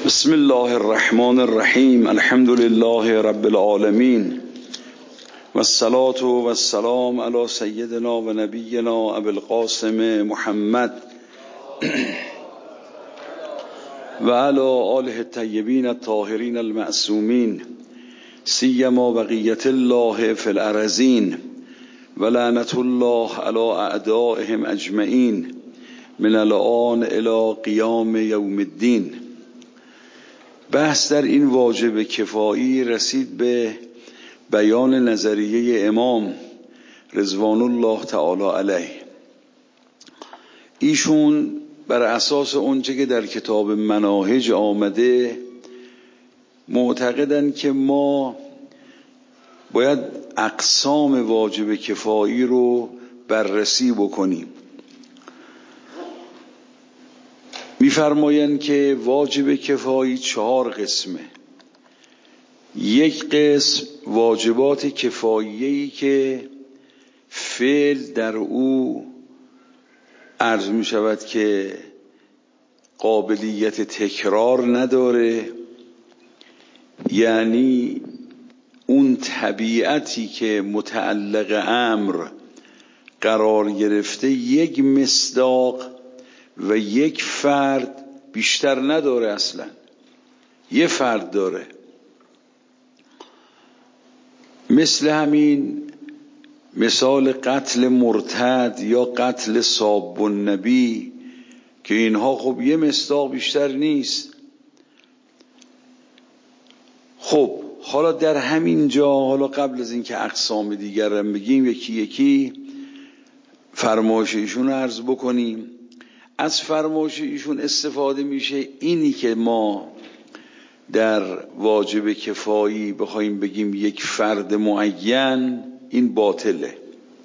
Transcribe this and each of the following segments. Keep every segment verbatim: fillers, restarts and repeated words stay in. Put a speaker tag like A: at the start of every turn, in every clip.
A: بسم الله الرحمن الرحیم. الحمد لله رب العالمین و الصلاة و السلام علی سیدنا و نبینا ابی القاسم محمد و علی آله الطیبین الطاهرین المعصومین سیما بقیت الله فی الارضین و لعنت الله علی اعدائهم اجمعین من الآن الی قیام یوم الدین. بحث در این واجب کفایی رسید به بیان نظریه امام رضوان الله تعالی علیه. ایشون بر اساس اونچه که در کتاب مناهج آمده معتقدند که ما باید اقسام واجب کفایی رو بررسی بکنیم. می‌فرمایند که واجب کفایی چهار قسمه. یک قسم واجبات کفایی‌ای که فعل در او عرض می شود که قابلیت تکرار نداره، یعنی اون طبیعتی که متعلق امر قرار گرفته یک مصداق و یک فرد بیشتر نداره، اصلا یه فرد داره. مثل همین مثال قتل مرتد یا قتل ساب النبی که اینها خب یه مصداق بیشتر نیست. خب حالا در همین جا، حالا قبل از اینکه اقسام دیگر رو بگیم یکی یکی فرمایش ایشون رو عرض بکنیم. از فرمایش ایشون استفاده میشه اینی که ما در واجب کفایی بخوایم بگیم یک فرد معین، این باطله.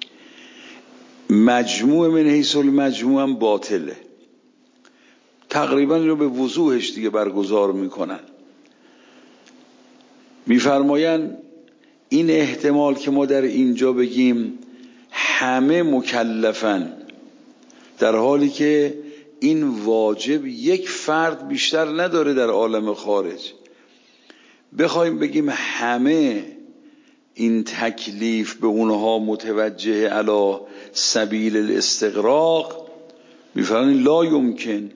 A: مجموع من حیث المجموع هم باطله. تقریبا رو به وضوحش دیگه برگزار میکنن. میفرماین این احتمال که ما در اینجا بگیم همه مکلفن، در حالی که این واجب یک فرد بیشتر نداره در عالم خارج، بخوایم بگیم همه این تکلیف به اونها متوجه علی سبیل الاستغراق، میفرمایند لا یمکن.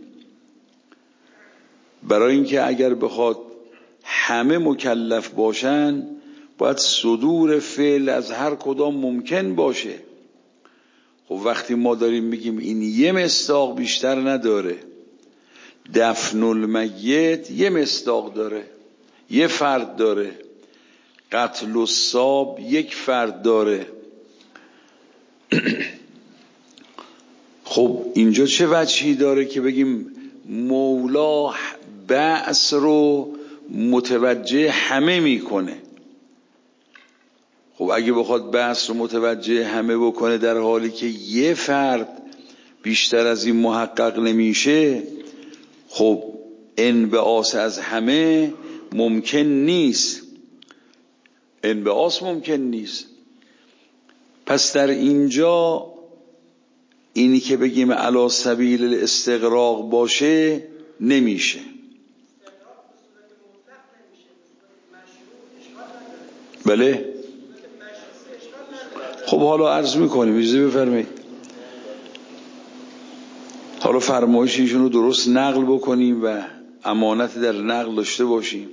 A: برای اینکه اگر بخواد همه مکلف باشن باید صدور فعل از هر کدام ممکن باشه. خب وقتی ما داریم میگیم این یه مصداق بیشتر نداره، دفن المیت یه مصداق داره، یه فرد داره، قتل الصاب یک فرد داره. خب اینجا چه وجهی داره که بگیم مولا بعث رو متوجه همه میکنه؟ خب اگه بخواد بحث رو متوجه همه بکنه در حالی که یه فرد بیشتر از این محقق نمیشه، خب انبعاث از همه ممکن نیست، انبعاث ممکن نیست. پس در اینجا اینی که بگیم علی سبیل الاستغراق باشه نمیشه. بله خب حالا عرض میکنیم، اجازه بفرمایید. حالا فرمایش ایشون رو درست نقل بکنیم و امانت در نقل داشته باشیم.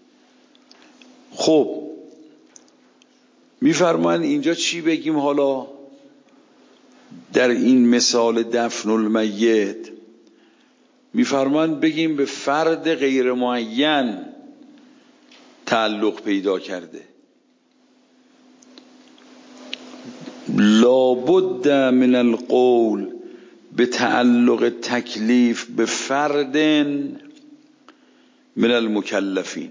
A: خب میفرمایند اینجا چی بگیم؟ حالا در این مثال دفن المیت میفرمایند بگیم به فرد غیر معین تعلق پیدا کرده. لابد من القول به تعلق تکلیف به فرد من المکلفین.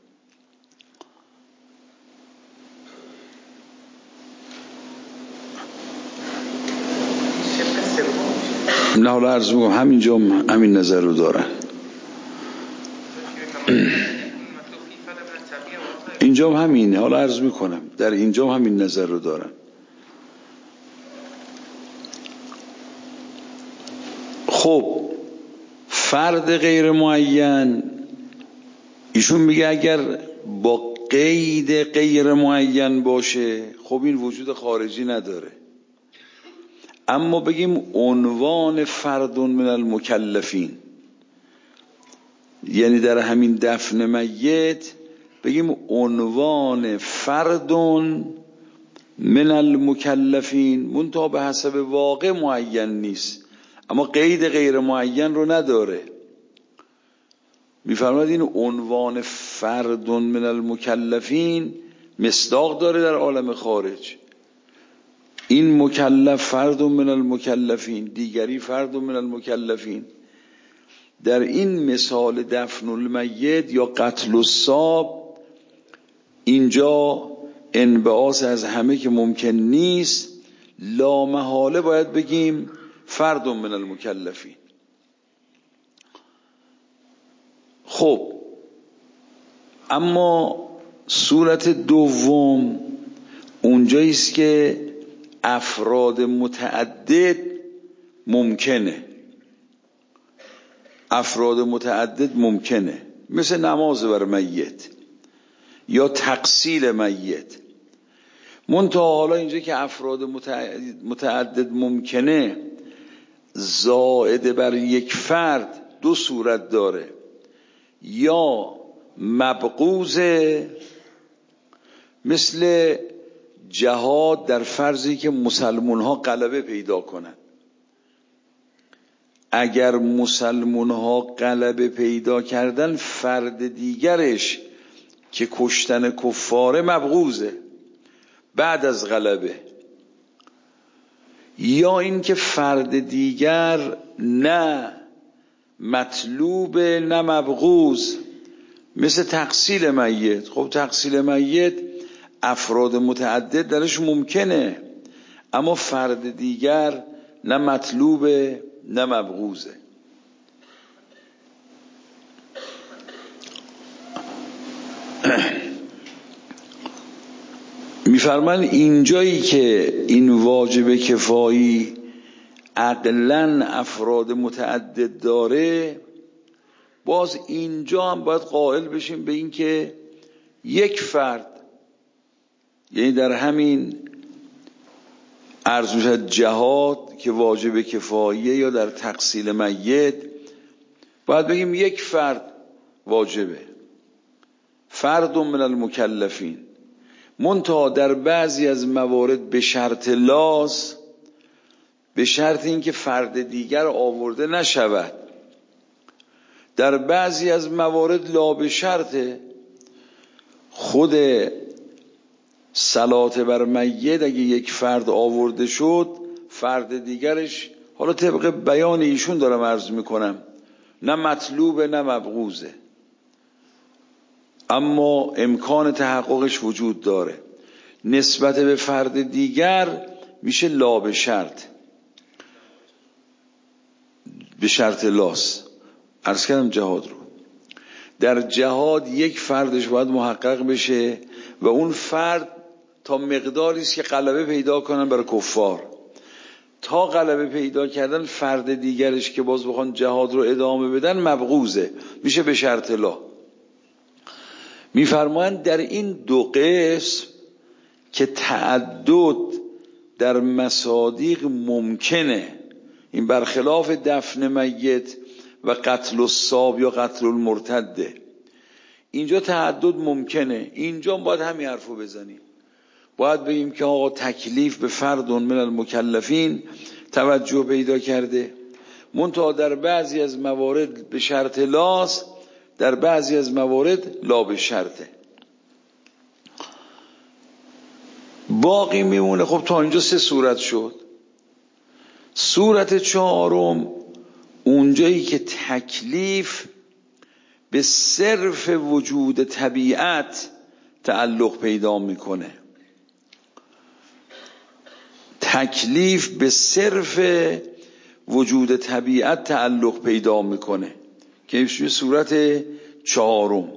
A: نه حالا عرض میکنم همینجا همین نظر رو دارن. اینجا همینه. حالا عرض میکنم در اینجا همین نظر رو دارن. خب فرد غیر معین ایشون میگه اگر با قید غیر معین باشه خب این وجود خارجی نداره، اما بگیم عنوان فرد من المکلفین، یعنی در همین دفن میت بگیم عنوان فرد من المکلفین، منتها به حسب واقع معین نیست، اما قید غیر معین رو نداره. میفرماید این عنوان فرد من المکلفین مصداق داره در عالم خارج، این مکلف فرد من المکلفین، دیگری فرد من المکلفین. در این مثال دفن المیت یا قتل الصاب اینجا انبعاث از همه که ممکن نیست، لا محاله باید بگیم فرد من المکلفین. خب اما صورت دوم اونجاییست که افراد متعدد ممکنه، افراد متعدد ممکنه، مثل نماز بر میت یا تغسیل میت. منتها حالا اینجا که افراد متعدد ممکنه، زائد بر یک فرد دو صورت داره، یا مبغوضه مثل جهاد در فرضی که مسلمون ها غلبه پیدا کنن. اگر مسلمون ها غلبه پیدا کردن، فرد دیگرش که کشتن کفاره مبغوضه بعد از غلبه، یا اینکه فرد دیگر نه مطلوب نه مبغوض، مثل تغسیل میت. خب تغسیل میت افراد متعدد درش ممکنه، اما فرد دیگر نه مطلوبه نه مبغوضه. میفرمان اینجایی که این واجب کفایی عقلاً افراد متعدد داره، باز اینجا هم باید قائل بشیم به این که یک فرد، یعنی در همین عرض میشد جهاد که واجب کفاییه یا در تغسیل میت، باید بگیم یک فرد واجبه، فرد من المکلفین. منتها در بعضی از موارد به شرط لاز، به شرط اینکه فرد دیگر آورده نشود. در بعضی از موارد لا به شرطه، خود صلات بر میت اگه یک فرد آورده شد، فرد دیگرش حالا طبق بیان ایشون دارم عرض میکنم نه مطلوبه نه مبغوضه، اما امکان تحققش وجود داره. نسبت به فرد دیگر میشه لا به شرط، به شرط لاس. عرض کردم جهاد رو، در جهاد یک فردش باید محقق بشه و اون فرد تا مقداری است که غلبه پیدا کنن بر کفار. تا غلبه پیدا کردن فرد دیگرش که باز بخوان جهاد رو ادامه بدن مبغوضه، میشه به شرط لا. میفرمایند در این دو قسم که تعدد در مصادیق ممکنه، این برخلاف دفن میت و قتل الصاب یا قتل المرتده، اینجا تعدد ممکنه. اینجا باید همین حرفو بزنیم، باید بگیم که آقا تکلیف به فرد من المکلفین توجه پیدا کرده، منتها در بعضی از موارد به شرط لاس، در بعضی از موارد لا به شرطه. باقی میمونه. خب تا اینجا سه صورت شد. صورت چهارم اونجایی که تکلیف به صرف وجود طبیعت تعلق پیدا میکنه، تکلیف به صرف وجود طبیعت تعلق پیدا میکنه که ایشون صورت چهارم.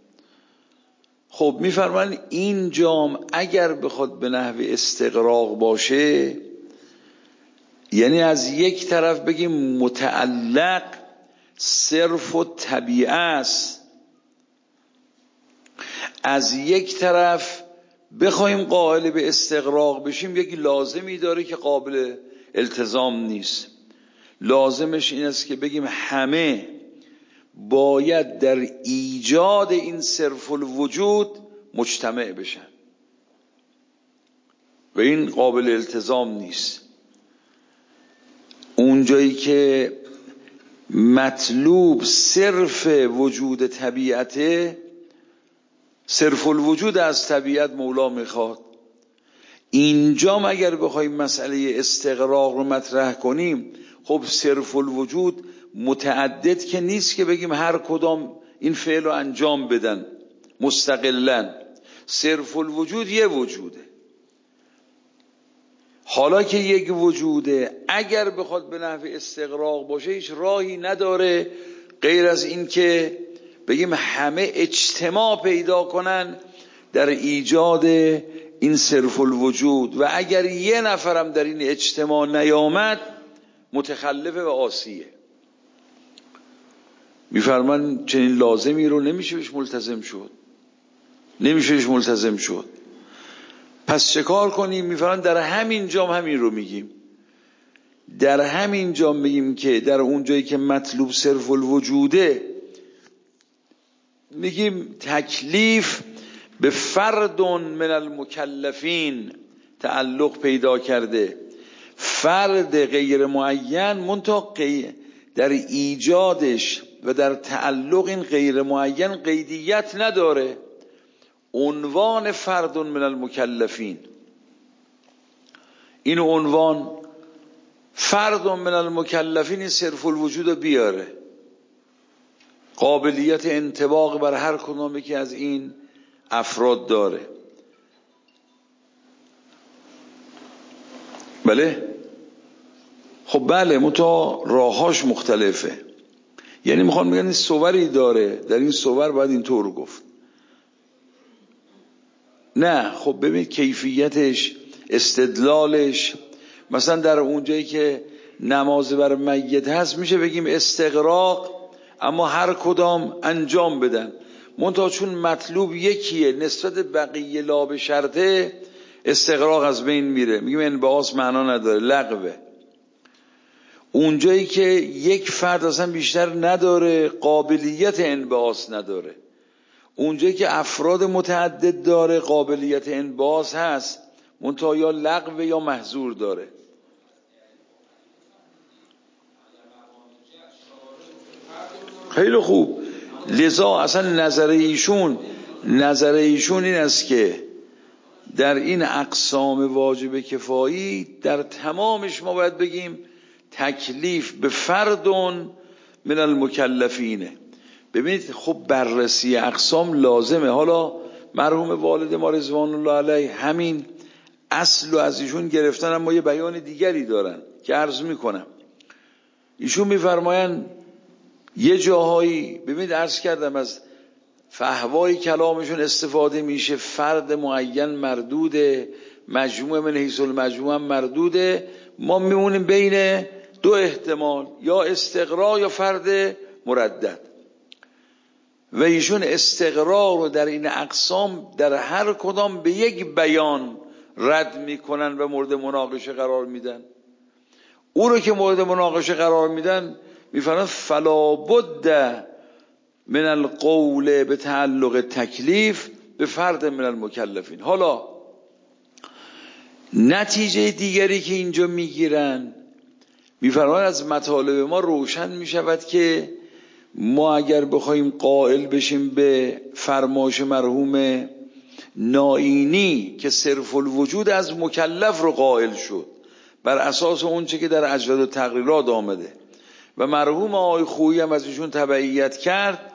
A: خب میفرمان این جام اگر بخواد به نحو استقراق باشه، یعنی از یک طرف بگیم متعلق صرف و طبیعه است، از یک طرف بخوایم قائل به استغراق بشیم، یک لازمی داره که قابل التزام نیست. لازمش این است که بگیم همه باید در ایجاد این صرف الوجود مجتمع بشن و این قابل التزام نیست. اونجایی که مطلوب صرف وجود طبیعته، صرف الوجود از طبیعت مولا میخواد. اینجا اگر بخوایم مسئله استغراق رو مطرح کنیم، خب صرف الوجود متعدد که نیست که بگیم هر کدام این فعل رو انجام بدن مستقلاً. صرف الوجود یه وجوده. حالا که یک وجوده، اگر بخواد به نحو استغراق باشه هیچ راهی نداره غیر از این که بگیم همه اجتماع پیدا کنن در ایجاد این صرف الوجود، و اگر یه نفرم در این اجتماع نیامد متخلفه و عاصیه. میفرمان چنین لازمی رو نمیشه بهش ملتزم شد، نمیشه بهش ملتزم شد. پس چه کار کنیم؟ میفرمان در همین جام همین رو میگیم، در همین جام میگیم که در اون جایی که مطلوب صرف الوجوده، میگیم تکلیف به فرد من المکلفین تعلق پیدا کرده. فرد غیر معین منتها در ایجادش و در تعلق این غیر معین قیدیت نداره. عنوان فرد من المکلفین، این عنوان فرد من المکلفین این صرف الوجود بیاره، قابلیت انطباق بر هر کدام که از این افراد داره. بله خب بله متا راهاش مختلفه. یعنی میخوان بگن این صوری داره، در این صور باید اینطور گفت. نه خب ببینید کیفیتش، استدلالش، مثلا در اونجایی که نماز بر میت هست میشه بگیم استغراق، اما هر کدام انجام بدن. منتها چون مطلوب یکیه نسبت بقیه لا به شرطه، استغراق از بین میره، میگیم انبعاث معنا نداره، لغوه. اونجایی که یک فرد اصلا بیشتر نداره، قابلیت انبعاث نداره. اونجایی که افراد متعدد داره، قابلیت انبعاث هست، منتها یا لغو یا محظور داره. خیلی خوب. لذا اصلا نظر ایشون نظر ایشون این است که در این اقسام واجب کفایی در تمامش ما باید بگیم تکلیف به فرد من المکلفینه. ببینید خب بررسی اقسام لازمه. حالا مرحوم والد ما رضوان الله علیه همین اصل رو از ایشون گرفتن، اما یه بیان دیگری دارن که عرض میکنم. ایشون میفرمایند یه جاهایی، ببینید عرض کردم از فحوای کلامشون استفاده میشه، فرد معین مردوده، مجموعه من حیث المجموعه مردوده، ما میمونیم بین دو احتمال، یا استقرار یا فرد مردد. و ایشون استقرار رو در این اقسام در هر کدام به یک بیان رد میکنن و مورد مناقشه قرار میدن. او رو که مورد مناقشه قرار میدن میفرمایند فلا بد من القول به تعلق تکلیف به فرد من المکلفین. حالا نتیجه دیگری که اینجا میگیرن، میفرمایند از مطالب ما روشن میشود که ما اگر بخوایم قائل بشیم به فرمایش مرحوم نائینی که صرف الوجود از مکلف رو قائل شد بر اساس اون چه که در اجواد و تقریرات آمده و مرحوم آقای خویی هم از ایشون تبعیت کرد،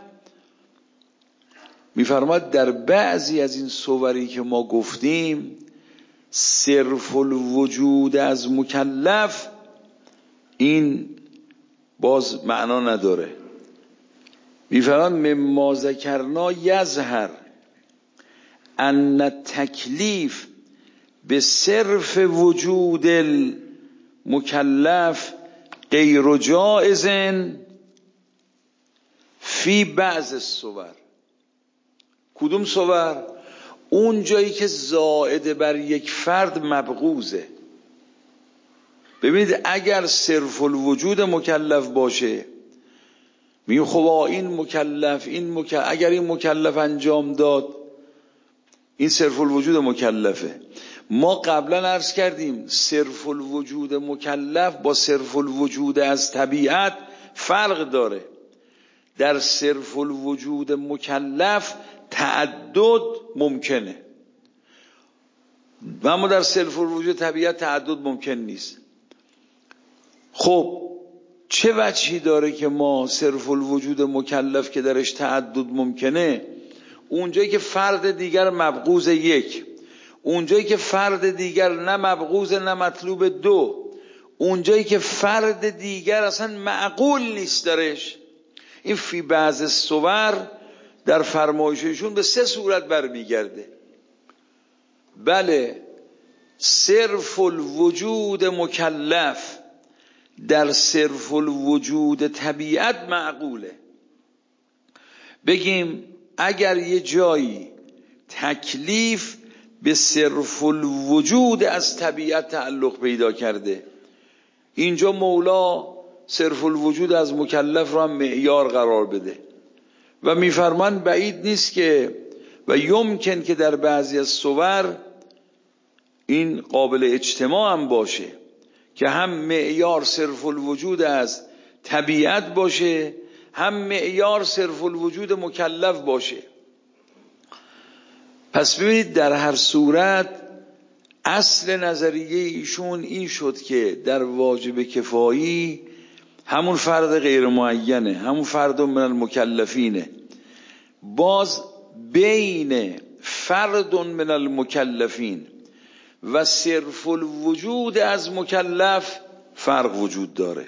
A: میفرماد در بعضی از این صوری که ما گفتیم صرف الوجود از مکلف این باز معنا نداره. میفرماد مما ذکرنا یظهر ان تکلیف به صرف وجود المکلف غیر جائز فی بعض الصور. کدوم صور؟ اون جایی که زائد بر یک فرد مبغوزه. ببینید اگر صرف الوجود مکلف باشه، میگه خب این مکلف این مکلف اگر این مکلف انجام داد این صرف الوجود مکلفه. ما قبلا عرض کردیم صرف الوجود مکلف با صرف الوجود از طبیعت فرق داره. در صرف الوجود مکلف تعدد ممکنه و اما در صرف الوجود طبیعت تعدد ممکن نیست. خب چه وجهی داره که ما صرف الوجود مکلف که درش تعدد ممکنه، اونجایی که فرد دیگر مبغوض یک، اونجایی که فرد دیگر نه مبغوض نه مطلوب دو، اونجایی که فرد دیگر اصلا معقول نیست درش، این فی بعض الصور در فرمایششون به سه صورت برمیگرده. بله، صرف الوجود مکلف در صرف الوجود طبیعت معقوله. بگیم اگر یه جایی تکلیف به صرف الوجود از طبیعت تعلق پیدا کرده، اینجا مولا صرف الوجود از مکلف را معیار قرار بده و میفرمان بعید نیست که و یمکن که در بعضی از صور این قابل اجتماع هم باشه که هم معیار صرف الوجود از طبیعت باشه، هم معیار صرف الوجود مکلف باشه. پس ببینید در هر صورت اصل نظریه ایشون این شد که در واجب کفایی همون فرد غیر معینه، همون فرد من المکلفینه، باز بین فرد من المکلفین و صرف الوجود از مکلف فرق وجود داره.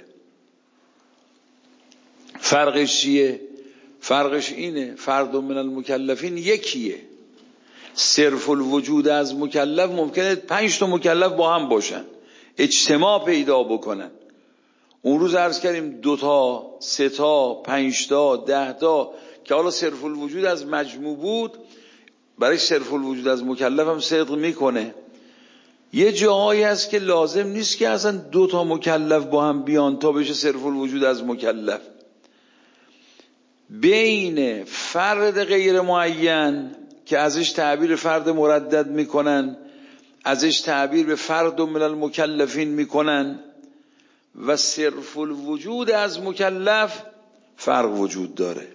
A: فرقش چیه؟ فرقش اینه فرد من المکلفین یکیه. صرف الوجود از مکلف ممکنه پنج تا مکلف با هم باشن، اجتماع پیدا بکنن. اون روز عرض کردیم دو تا، سه تا، پنج تا، ده تا که حالا صرف الوجود از مجموع بود، برای صرف الوجود از مکلف هم صدق میکنه. یه جاهایی هست که لازم نیست که اصلا دو تا مکلف با هم بیان تا بشه صرف الوجود از مکلف. بین فرد غیر معین که ازش تعبیر فرد مردد میکنن، ازش تعبیر به فرد من المکلفین میکنن، و صرف الوجود از مکلف فرق وجود داره.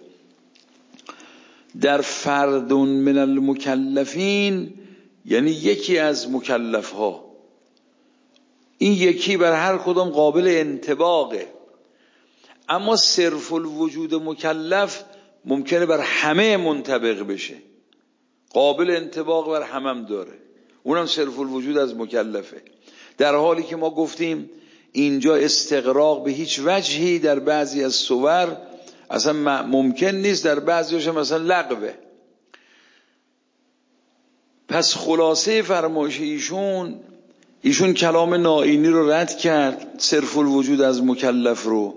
A: در فرد من المکلفین یعنی یکی از مکلف ها، این یکی بر هر کدام قابل انطباقه، اما صرف الوجود مکلف ممکنه بر همه منطبق بشه، قابل انطباق بر همم داره، اونم صرف الوجود از مکلفه. در حالی که ما گفتیم اینجا استغراق به هیچ وجهی در بعضی از صور اصلا ممکن نیست، در بعضیش هم مثلا لغوه. پس خلاصه فرمایش ایشون ایشون کلام نائینی رو رد کرد، صرف الوجود از مکلف رو،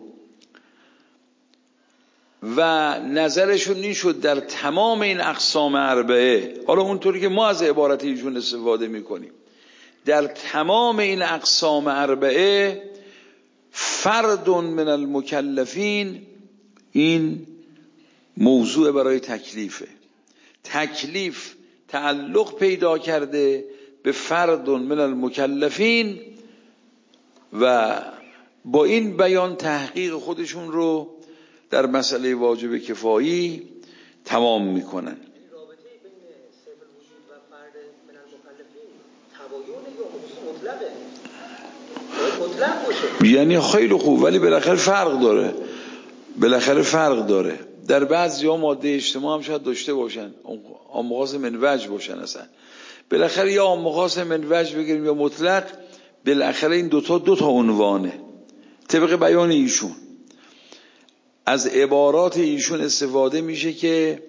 A: و نظرشون این شد در تمام این اقسام اربعه، حالا اونطوری که ما از عبارت ایشون استفاده میکنیم، در تمام این اقسام اربعه فرد من المکلفین این موضوع برای تکلیفه. تکلیف تعلق پیدا کرده به فرد من المکلفین و با این بیان تحقیق خودشون رو در مسئله واجب کفایی تمام میکنن.
B: رابطه بین صرف الوجود و فرد من المکلفین تباین یا مطلقه؟ مطلق باشه
A: یعنی خیلی خوب، ولی بالاخره فرق داره، بالاخره فرق داره. در بعضی‌ها ماده اجتماع هم شاید داشته باشن، آمغاز من وجه باشن، اصلا بالاخره یا آمغاز من وجه بگیریم یا مطلق، بالاخره این دوتا دوتا عنوانه. طبق بیان ایشون از عبارات ایشون استفاده میشه که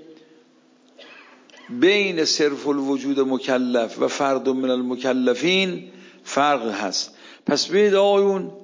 A: بین صرف الوجود مکلف و فرد من المکلفین فرق هست. پس ببینید آقایون،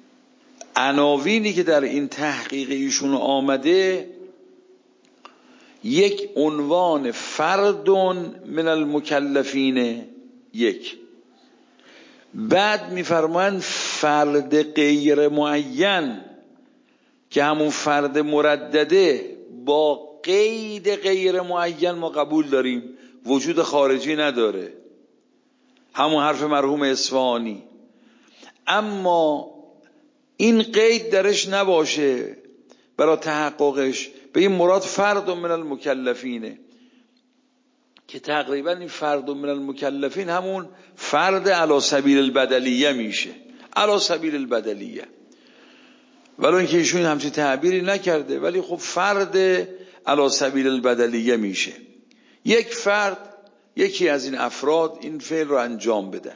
A: عناوینی که در این تحقیق ایشون آمده یک عنوان فرد من المکلفین، یک. بعد میفرمایند فرد غیر معین که همون فرد مردده با قید غیر معین ما قبول داریم، وجود خارجی نداره، همون حرف مرحوم اصفهانی. اما این قید درش نباشه برای تحققش، به این مراد فرد من المکلفینه، که تقریبا این فرد من المکلفین همون فرد علی سبیل البدلیه میشه، علی سبیل البدلیه، ولی اینکه ایشون همچین تعبیری نکرده، ولی خب فرد علی سبیل البدلیه میشه. یک فرد، یکی از این افراد این فعل رو انجام بده.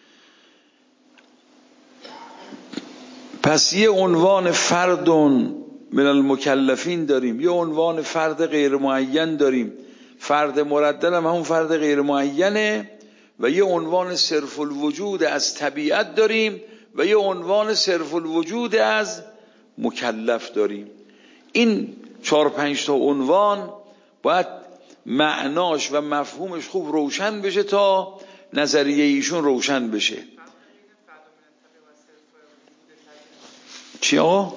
A: پس یه عنوان فرد من المکلفین داریم، یه عنوان فرد غیر معین داریم، فرد مردد هم همون فرد غیر معینه، و یه عنوان صرف الوجود از طبیعت داریم و یه عنوان صرف الوجود از مکلف داریم. این چهار پنج تا عنوان باید معناش و مفهومش خوب روشن بشه تا نظریه ایشون روشن بشه. چی آقا؟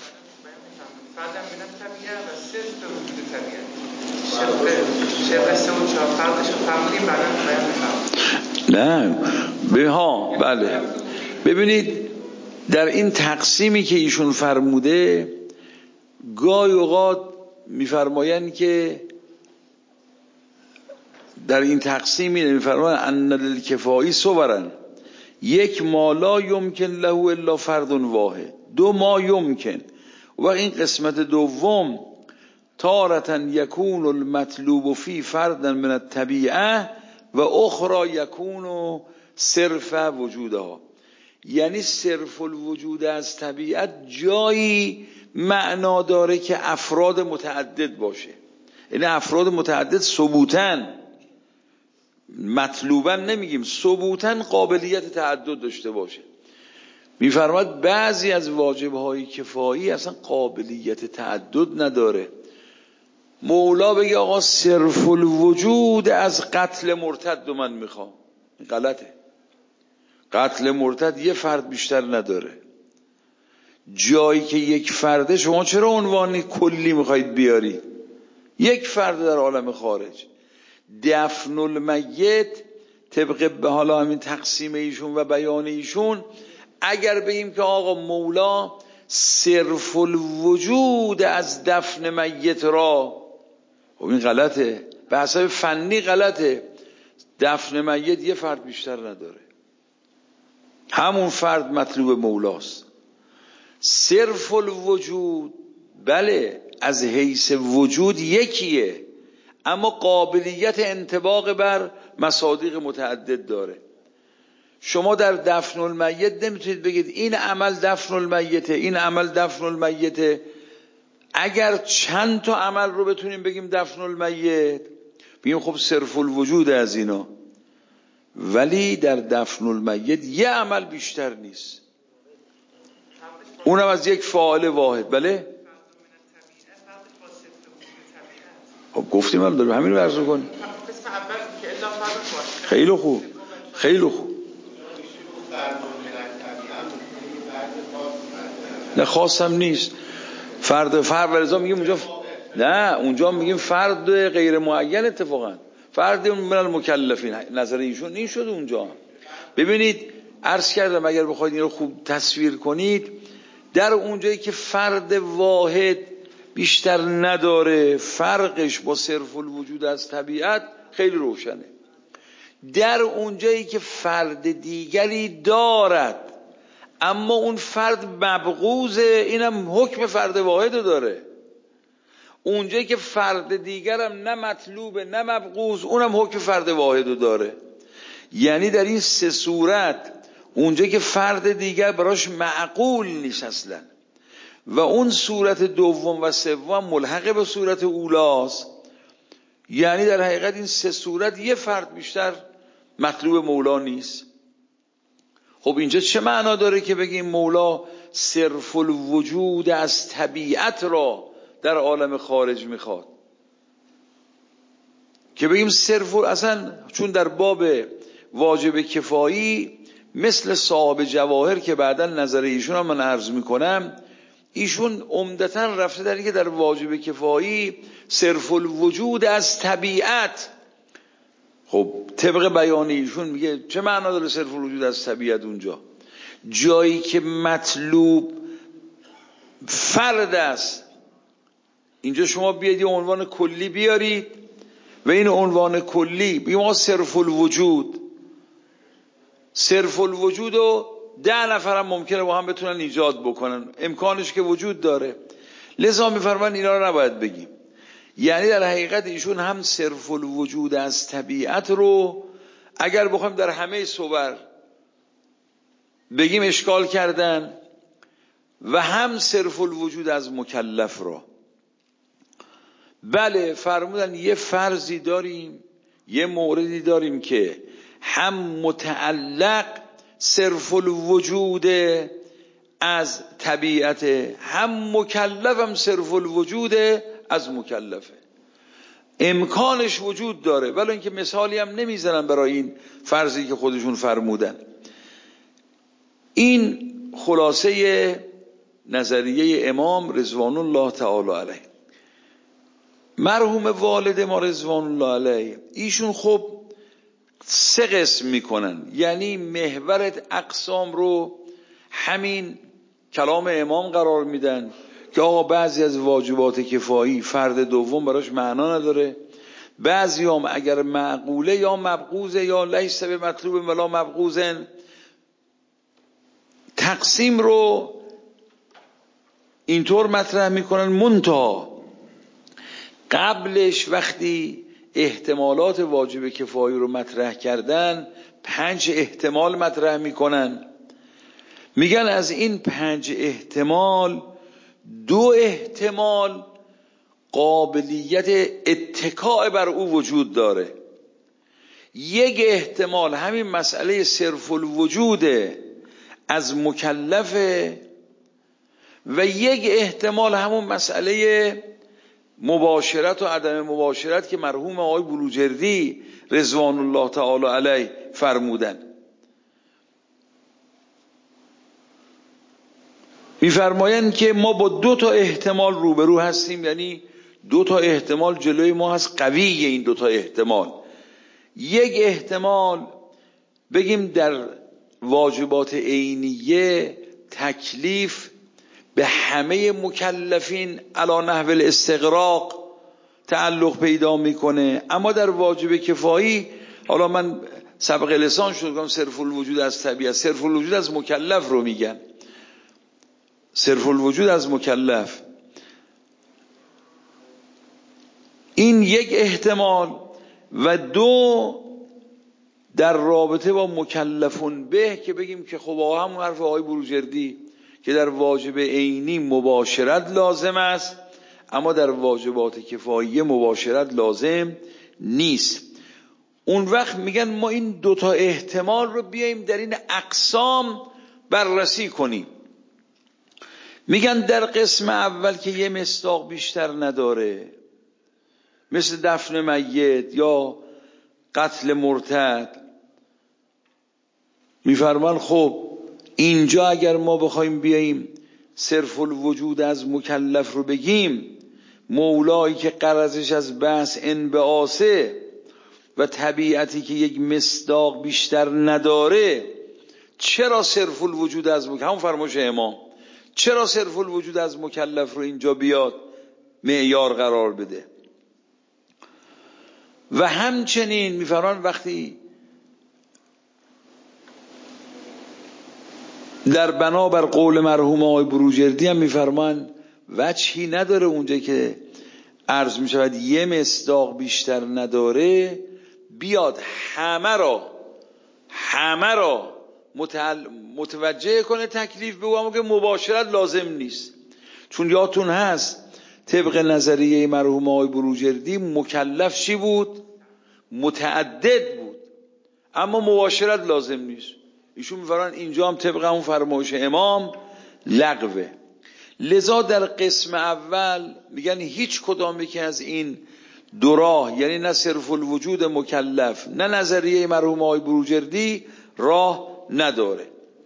A: نه به ها بله. ببینید در این تقسیمی که ایشون فرموده، گاهی اوقات میفرمایند که در این تقسیمی میفرمایند ان للکفایی صورن، یک ما لا یمکن له الا فرد واحد، دو ما یمکن. و این قسمت دوم تارة یکون المطلوب فی فردا من الطبیعه و اخرى یکون صرف وجودها، یعنی صرف الوجود از طبیعت جایی معنا داره که افراد متعدد باشه، یعنی افراد متعدد ثبوتاً، مطلوباً نمیگیم، ثبوتاً قابلیت تعدد داشته باشه. میفرماد بعضی از واجبهای کفایی اصلا قابلیت تعدد نداره. مولا بگه آقا صرف الوجود از قتل مرتد من میخوام، غلطه. قتل مرتد یه فرد بیشتر نداره. جایی که یک فرده، شما چرا عنوانی کلی میخواید بیاری؟ یک فرد در عالم خارج. دفن المیت طبق به حالا همین تقسیم ایشون و بیان ایشون، اگر بگیم که آقا مولا صرف الوجود از دفن میت را، خب این غلطه، به حساب فنی غلطه. دفن میت یه فرد بیشتر نداره، همون فرد مطلوب مولاست. صرف الوجود بله از حیث وجود یکیه، اما قابلیت انطباق بر مصادیق متعدد داره. شما در دفن المیت نمیتونید بگید این عمل دفن المیته، این عمل دفن المیته. اگر چند تا عمل رو بتونیم بگیم دفن المیت، بگیم خب صرف الوجود از اینا، ولی در دفن المیت یه عمل بیشتر نیست، اونم از یک فاعل واحد. بله خب گفتیم هم داریم همین رو عرض کنیم. خیلی خوب خیلی خوب. نه خاصم نیست، فرد فرد ورزا میگیم اونجا ف... نه اونجا میگیم فرد غیر معین، اتفاقا فرد من المکلفین. نظر ایشون این شد اونجا. ببینید عرض کردم اگر بخواید این رو خوب تصویر کنید، در اونجایی که فرد واحد بیشتر نداره، فرقش با صرف الوجود از طبیعت خیلی روشنه. در اونجایی که فرد دیگری دارد اما اون فرد مبغوضه، اینم حکم فرد واحد داره. اونجایی که فرد دیگرم نه مطلوبه نه مبغوض، اونم حکم فرد واحد داره. یعنی در این سه صورت، اونجایی که فرد دیگر براش معقول نیست اصلا، و اون صورت دوم و سوم ملحق به صورت اولاست، یعنی در حقیقت این سه صورت یه فرد بیشتر مطلوب مولا نیست. خب اینجا چه معنا داره که بگیم مولا صرف الوجود از طبیعت را در عالم خارج میخواد؟ که بگیم صرف اصلا، چون در باب واجب کفایی مثل صاحب جواهر که بعدا نظر ایشون هم من عرض میکنم، ایشون عمدتاً رفته در اینکه در واجب کفایی صرف الوجود از طبیعت. خب طبق بیان ایشون میگه چه معنا داره صرف الوجود از طبیعت؟ اونجا جایی که مطلوب فرد است، اینجا شما بیاید یه عنوان کلی بیارید و این عنوان کلی بگیم ما صرف الوجود، صرف الوجود رو ده نفر هم ممکنه با هم بتونن ایجاد بکنن، امکانش که وجود داره. لذا میفرمان اینا رو نباید بگیم. یعنی در حقیقت ایشون هم صرف الوجود از طبیعت رو اگر بخوایم در همه صور بگیم اشکال کردن، و هم صرف الوجود از مکلف رو. بله فرمودن یه فرضی داریم، یه موردی داریم که هم متعلق صرف الوجود از طبیعت، هم مکلف هم صرف الوجود از مکلفه، امکانش وجود داره، ولی اینکه مثالی هم نمیزنن برای این فرضی که خودشون فرمودن. این خلاصه نظریه امام رضوان الله تعالی علیه. مرحوم والد ما رضوان الله علیه ایشون خب سه قسم میکنن، یعنی محور اقسام رو همین کلام امام قرار میدن که آقا بعضی از واجبات کفایی فرد دوم براش معنا نداره، بعضی هم اگر معقوله یا مبغوزه یا لیس به مطلوب ولا مبغوزن. تقسیم رو اینطور مطرح میکنن، منتها قبلش وقتی احتمالات واجب کفایی رو مطرح کردن پنج احتمال مطرح میکنن. میگن از این پنج احتمال دو احتمال قابلیت اتکاء بر او وجود داره. یک احتمال همین مسئله صرف الوجود از مکلفه و یک احتمال همون مسئله مباشرت و عدم مباشرت که مرحوم آقای بروجردی رضوان الله تعالی علیه فرمودن. میفرمایند که ما با دو تا احتمال روبرو هستیم، یعنی دو تا احتمال جلوی ما هست، قوی این دو تا احتمال. یک احتمال بگیم در واجبات عینیه تکلیف به همه مکلفین علی نحو الاستغراق تعلق پیدا میکنه، اما در واجب کفایی حالا من سبق لسان شد گفتم صرف الوجود از طبیعت، صرف الوجود از مکلف رو میگن، صرف الوجود از مکلف. این یک احتمال. و دو در رابطه با مکلفون به که بگیم که خب همون حرف آقای بروجردی که در واجب عینی مباشرت لازم است اما در واجبات کفاییه مباشرت لازم نیست. اون وقت میگن ما این دوتا احتمال رو بیاییم در این اقسام بررسی کنیم. میگن در قسم اول که یه مصداق بیشتر نداره، مثل دفن میت یا قتل مرتد، میفرمان خب اینجا اگر ما بخوایم بیاییم صرف الوجود از مکلف رو بگیم، مولایی که غرضش از بحث انبعاثه و طبیعتی که یک مصداق بیشتر نداره، چرا صرف الوجود از مکلف، همون فرمایش امام، چرا صرف الوجود از مکلف رو اینجا بیاد معیار قرار بده؟ و همچنین میفرمان وقتی در بنابر قول مرحوم آقای بروجردی هم میفرمان وجهی نداره اونجا که عرض میشود یه مصداق بیشتر نداره بیاد همه را همه را متوجه کنه تکلیف به اما که مباشرت لازم نیست. چون یادتون هست طبق نظریه مرحوم آقای بروجردی مکلف چی بود؟ متعدد بود اما مباشرت لازم نیست. ایشون میفرمان اینجا هم طبق اون فرمایش امام لغوه. لذا در قسم اول میگن هیچ کدام که از این دو راه، یعنی نه صرف الوجود مکلف نه نظریه مرحوم آقای بروجردی راه نداره.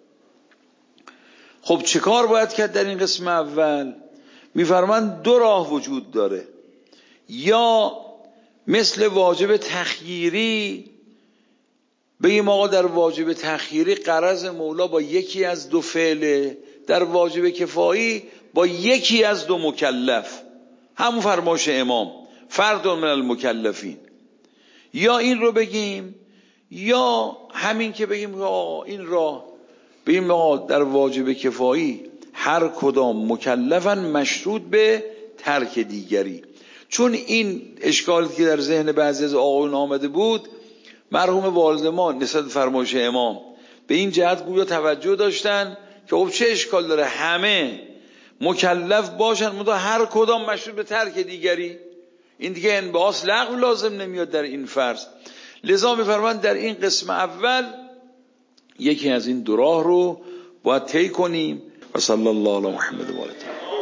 A: خب چه کار باید کرد در این قسم اول؟ میفرمند دو راه وجود داره، یا مثل واجب تخییری بگیم آقا در واجب تخییری غرض مولا با یکی از دو فعله، در واجب کفایی با یکی از دو مکلف، همون فرمایش امام فرد من المکلفین. یا این رو بگیم، یا همین که بگیم آقا این راه بگیم آقا در واجب کفایی هر کدام مکلفن مشروط به ترک دیگری. چون این اشکالی که در ذهن بعضی از آقایون آمده بود، مرحوم والد ما نسبت فرمایش امام به این جهت گویا توجه داشتن که خب چه اشکال داره همه مکلف باشن منتها هر کدام مشروط به ترک دیگری، این دیگه انبعاث لغو لازم نمیاد در این فرض. لذا میفرمایند در این قسم اول یکی از این دو راه رو باید طی کنیم. و صلی الله علی محمد و آله.